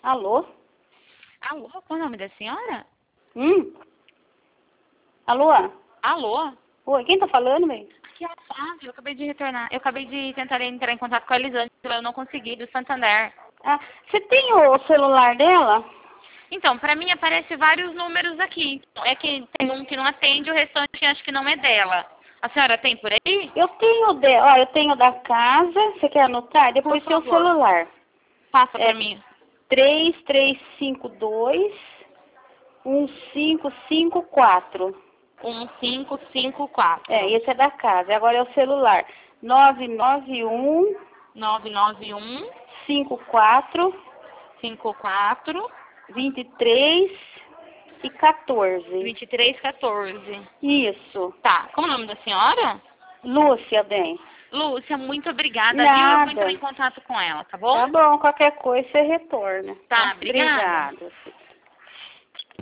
Alô? Alô, qual é o nome da senhora? Alô? Alô? Oi, quem tá falando, bem? Aqui é a Flávia, eu acabei de retornar. Eu acabei de tentar entrar em contato com a Elisângela, eu não consegui, do Santander. Ah, você tem o celular dela? Então, pra mim aparece vários números aqui. É que tem um que não atende, o restante acho que não é dela. A senhora tem por aí? Eu tenho ó, eu tenho da casa, você quer anotar? Depois Por tem o favor. celular. Passa É pra mim. 3352 1554. 1554. Esse é da casa. Agora é o celular. 991 991 54 54 23 e 14. 2314. Isso. Tá. Como é o nome da senhora? Lúcia, bem. Lúcia, muito obrigada, viu? Eu vou entrar Nada. em contato com ela, tá bom? Tá bom, qualquer coisa você retorna. Tá, obrigada. Obrigada.